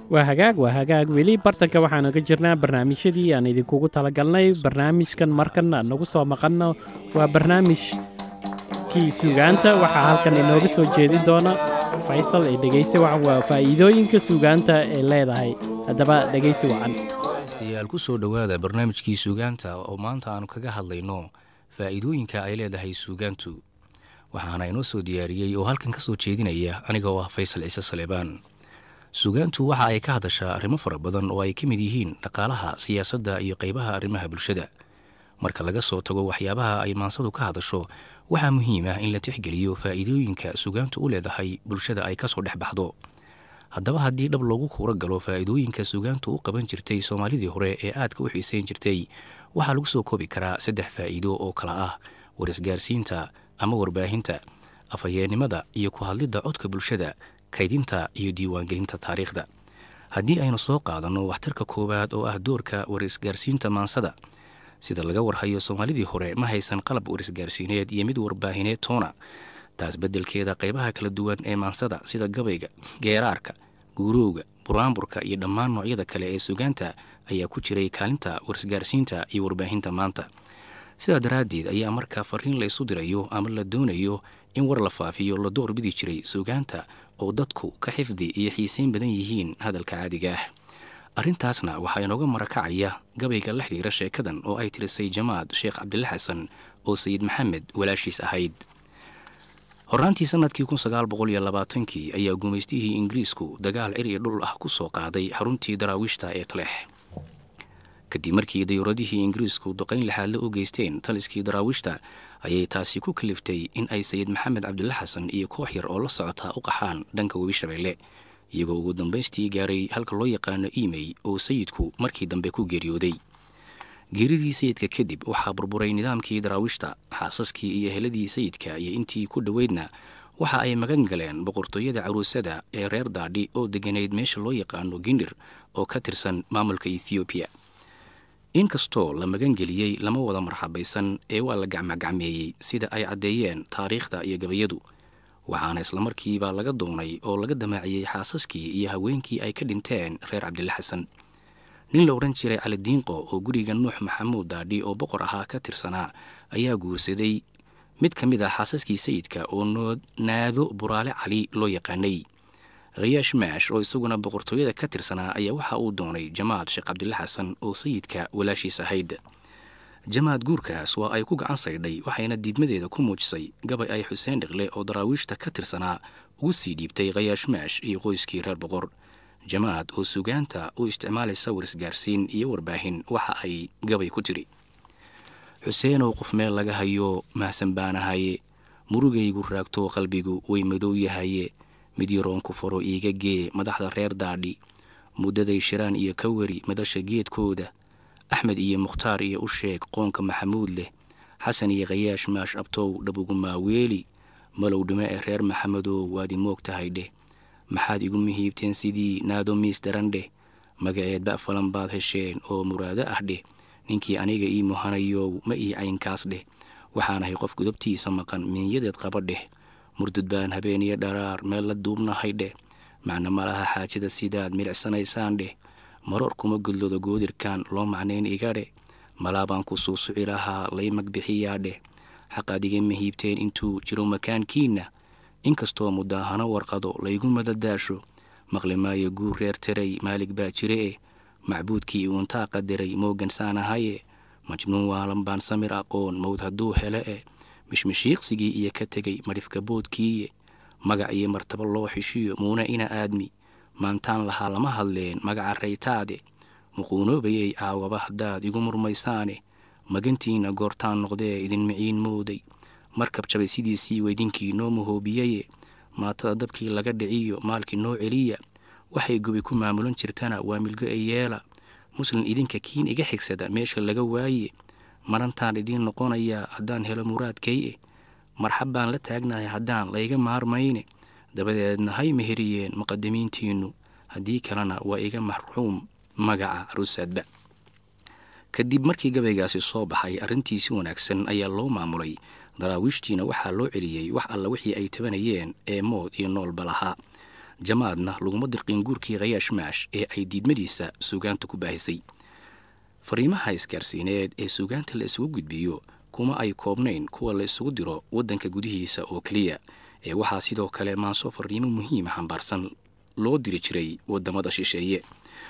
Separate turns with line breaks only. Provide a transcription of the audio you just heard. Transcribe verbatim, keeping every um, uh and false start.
waa hagaag waa hagaag weli bartanka waxaanu ka jirnaa barnaamijyadii aan idinkugu talagalnay barnaamijkan markan nagu soo maqanno waa barnaamijkii suugaanta waxaa halkan inooga soo jeedin doona faysal ee dhegeysi wacan waa faa'iidooyinka suugaanta ee leedahay haddaba dhegeysi wacan
yaal ku soo dhowaada barnaamijkii suugaanta oo maanta aanu kaga hadlayno faa'iidooyinka ay leedahay suugaantu waxaana inoo soo diyaariyey oo halkan ka soo jeedinaya aniga oo ah faysal ciise saleebaan suugaantu waxa ay ka hadashaa arrimo fara badan oo ay ka mid yihiin dhaqaalaha siyaasadda iyo qaybaha arrimaha bulshada marka laga soo tago waxyaabaha ay maansadu ka hadasho waxaa muhiim ah in la tixgeliyo faa'iidooyinka suugaantu u leedahay bulshada ay ka soo dhex baxdo haddaba haddii dhab loogu kuura galo faa'iidooyinka suugaantu u qaban jirtay soomaalidii hore ee aadka u xiisayn jirtay waxaa lagu soo koobi karaa saddex faa'iido oo kala ah warisgaarsiinta ama warbaahinta afhayeennimada iyo ku hadlidda codka bulshada kaydinta iyo diiwaangelinta taariikhda haddii aynu soo qaadanno waxtarka koowaad oo ah doorka warisgaarsiinta maansada sida laga warhayo soomaalidii hore ma haysan qalab warisgaarsiineed iyo mid warbaahineed toona taas beddelkeeda qaybaha kala duwan ee maansada sida gabayga geeraarka guurowga buraanburka iyo dhammaan noocyada kale ee suugaanta ayaa ku jiray kaalinta warisgaarsiinta iyo warbaahinta maanta sidaa daraaddeed ayaa markaa fariin la isu dirayo ama la doonayo in war la faafiyo la door bidi jiray suugaanta oo dadku ka xifdi iyo xiisayn badan yihiin hadalka caadiga ah arrintaasna waxaa inooga marakacaya gabayga la xidhiira sheekadan oo ay tirisay jamaad sheekh cabdille xasan oo sayid maxamed walaashiis ahayd horraantii sannadkii kun sagaal boqol iyo labaatankii ayaa gumaystihii ingiriisku dagaal cir iyo dhul ah ku soo qaaday xaruntii daraawiishta ee taleex kadib markii dayuuradihii ingiriisku duqayn laxaadle u geysteen taliskii daraawiishta ayay taasi ku kaliftay in ay sayid maxamed cabdille xasan iyo koox yar oo la socotaa u qaxaan dhanka webi shabeelle iyagoo ugu dambaystii gaaray halka loo yaqaano imey oo sayidku markii dambe ku geeriyooday geeridii sayidka kadib waxaa burburay nidaamkii daraawiishta xaasaskii iyo heladii sayidka iyo intii ku dhoweydna waxa ay magan galeen boqortooyada caruusada ee reer daadhi oo degganayd meesha loo yaqaano gindir oo ka tirsan maamulka ethoobiya inkastoo la magangeliyey lama wada marxabaysan ee waa la gacmagacmeeyey sida ay caddeeyeen taariikhda iyo gabayadu waxaana islamarkiiba laga doonay oo laga damaaciyey xaasaskii iyo haweenkii ay ka dhinteen reer cabdille xasan nin la odhan jiray cali diinqo oo guriga nuux maxamuud daadhi oo boqor ahaa ka tirsanaa ayaa guursaday mid ka mid ah xaasaskii sayidka oo naado buraale cali loo yaqaanay khiyaash maash oo isaguna boqortooyada ka tirsanaa ayaa waxa uu doonay jamaad sheekh cabdille xasan oo sayidka walaashiis ahayd jamaad guurkaas waa ay ku gacan saydhay waxayna diidmadeeda ku muujisay gabay ay xuseen dhiqle oo daraawiishta ka tirsanaa ugu sii dhiibtay khiyaash maash iyo qoyskii reer boqor jamaad oo suugaanta u isticmaalaysa warisgaarsiin iyo warbaahin waxa ay gabay ku tiri xuseenow qof meel laga hayo mahsan baanahaye murugaygu raagto qalbigu way madow yahaye mid yaroonku faro iiga gee madaxda reer daadhi muddaday shiraan iyo ka wari madasha geedkooda axmed iyo mukhtaar iyo u sheeg qoonka maxamuud leh xasan iyo khiyaash maash abtow dhabugu maaweeli malow dhime ee reer maxamedow waad i moog tahay dheh maxaad igu mihiibteen sidii naado miis daran dheh magaceed ba'falan baad hesheen oo muraado ah dheh ninkii aniga ii muhanayow ma ii caynkaas dheh waxaanahay qof gudubtiisa maqan minyadeed qaba dheh murdud baan habeen iyo dharaar meel la duubnahay dheh macno malaha xaajada sidaad milicsanaysaan dheh maroor kuma gudlooda goodirkan loo macnayn iga dheh malaabaan ku suusuci lahaa lay magbixiyaa dheh xaqaad iga mihiibteen intuu jiro makaankiinna inkastoo mudaahano warqado laygu madadaasho maqli maayo guur reer taray maalig baa jire eh macbuudkii uuntaa qadaray moogansaanahaye majnuun waalan baan samir aqoon mawd hadduu hele eh mishmishiiqsigii iyo ka tegay madhifka boodkiiye magac iyo martabo loo xishiyo muuna ina aadmi maantaan lahaa lama hadleen magaca raytaade muquunoobayay caawaba haddaad igu murmaysaane magantiinna goortaan noqdee idin miciin mooday markab jabay sidiisii weydinkii noo mahoobiyaye maatada dabkii laga dhiciyo maalkii noo celiya waxay gubi ku maamulan jirtana waa milgo e yeela muslin idinka kiin iga xigsada meesha laga waaye marantaan idiin noqonayaa haddaan helo muraadkay eh marxab baan la taagnahay haddaan layga maarmayne dabadeedna hay meheriyeen muqadimiintiinnu haddii kalena waa iga maxruum magaca caruusaadba kadib markii gabaygaasi soo baxay arrintiisi wanaagsan ayaa loo maamulay daraawiishtiina waxaa loo celiyey wax alla wixii ay tabanayeen ee mood iyo noolba lahaa jamaadna laguma dirqin guurkii khayaash maash ee ay diidmadiisa suugaanta ku baahisay. fariimaha isgaarsiineed ee suugaanta la isugu gudbiyo kuma ay koobnayn kuwa la isugu diro waddanka gudihiisa oo keliya, ee waxaa sidoo kale maanso fariimo muhiima xambaarsan loo diri jiray waddamada shisheeye.